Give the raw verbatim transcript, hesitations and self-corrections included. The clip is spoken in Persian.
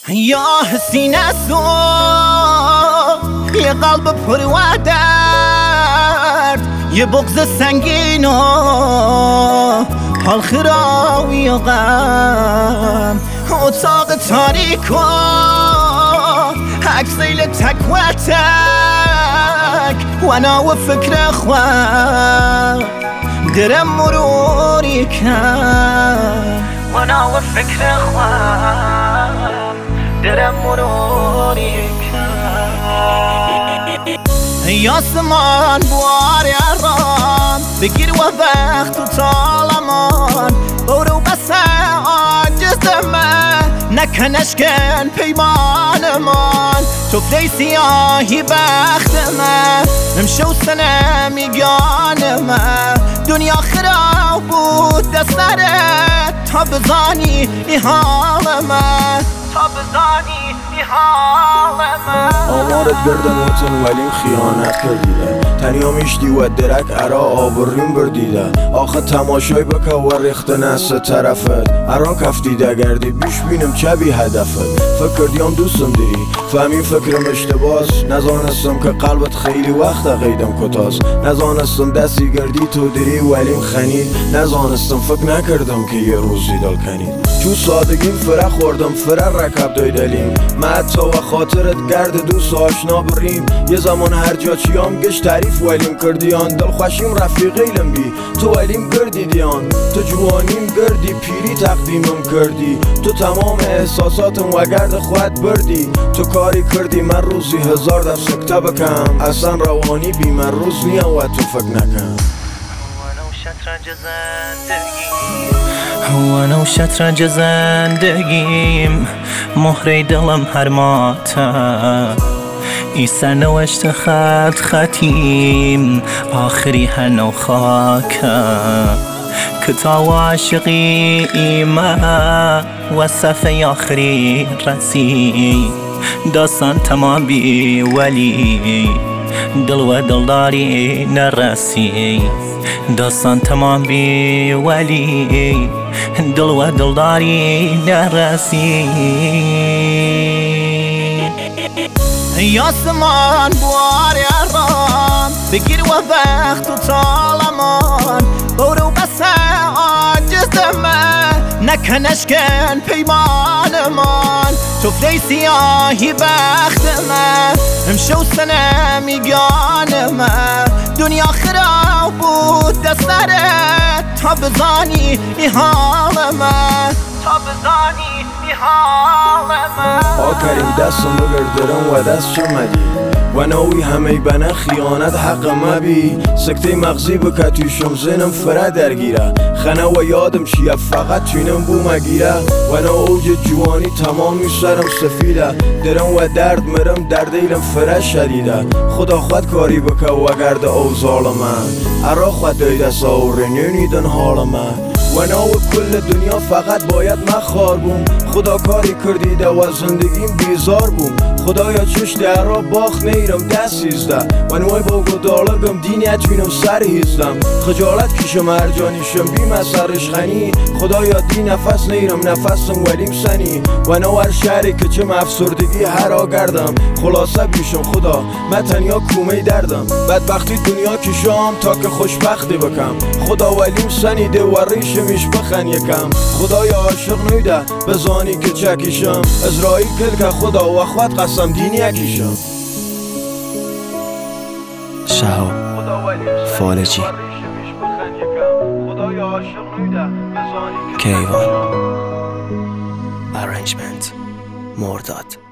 یا سینه سو یه قلب پر و درد، یه بغض سنگین و حال خراوی و غم، اتاق تاریک و عکسیل تک و تک و انا و فکر خواه درم مروری کن و انا و فکر خواه درم مروری کن. یاسمان بوار ارام بگیر و وقت و طالمان، برو بسه عاجز من نکنش کن پیمانمان، تو فلی سیاهی بخت من نمشه و سنه میگان من، دنیا خراب بود دسترت تا بزانی ای حال من، تا بزانی ای حال من. آمارت گردن وطن ولیم خیانت کردیده، تنیا میشتی و درک ارا آوریم بردیده، آخه تماشای بکه و ریخت نسه طرفت ارا کفتیده گردی بیش بینم چه بی هدفت، فکر دیام دوستم دیری فهمی فکرم اشتباس، نزانستم که قلبت خیلی وقت قیدم کتاس، نزانستم دستی گردی تو دیری ولیم خنید، نزانستم فکر نکردم که یه روزی دل کنید، تو سادگیم فره خوردم فره رکب دایدلیم، من تا و خاطرت گرد دوست آشنا بریم، یه زمان هر جا چیام گش تعریف ولیم کردیان، دل خوشیم رفیقیلم بی تو ولیم کردیدیان، تو جوانیم گردی پیری تقدیمم کردی، تو تمام احساساتم و گرد خود بردی، تو کاری کردی من روزی هزار در سکته بکم، اصلا روانی بی من روز نیم و تو فکر نکن. وانا و شطرنج زندگیم مهره دلم هر ماته، ای سرنوشت خط خطیم آخری هر نو خاکه، کتاب عاشقی ایمه و صفحه آخری رسی، داستان تمام بی ولی دل و دلداری نرسی، داستان تمام بی ولی دل و دلداری نرسی. یاسمان بوار ارام بگیر و وقت و طالمان، برو بسه عاجز من نکنش کن پیمانمان، تو فلی سیاهی بخت من امشه و سنه میگان من، دنیا خراب بود دسترت تا بزانی ای حال من، تا بزانی ای حال من. آخرین دستم بگردرم و دست شمدی و نوی همه بنا خیانت حق مبی، سکته مغزی بکه تویشم زنم فره درگیره، خنه و یادم چیه فقط توینم بو مگیره، و نو اوج جوانی تمامی سرم سفیده، درم و درد مرم دردیلم فره شدیده، خدا خود کاری بکه و گرد اوزال من ارا خود دیده ساوره نینیدن حال من، و نو کل دنیا فقط باید من خار بوم، خدا کاری کردیده و زندگیم بیزار بوم، خدایا چش درا باخ نیرم دست سیزده، و نوی با گدالگم دینی اتوینم سر هیزدم، خجالت کشم هر جانیشم بیم از سرش خنی، خدایا دی نفس نیرم نفسم ولیم سنی، و نو هر شهری که چم افسردگی هر آگردم، خلاصه بیشم خدا من تنیا کومه دردم، بدبختی دنیا کشم تا که خوشبختی بکم، خدا ولیم سنیده و ریشمیش بخن یکم، خدایا عاشق نیده بزانی که چکیشم، ازرائیل کل که خدا و خود قسم دینی اکیشم. شهاب فالجی کیوان ارنجمنت مرداد.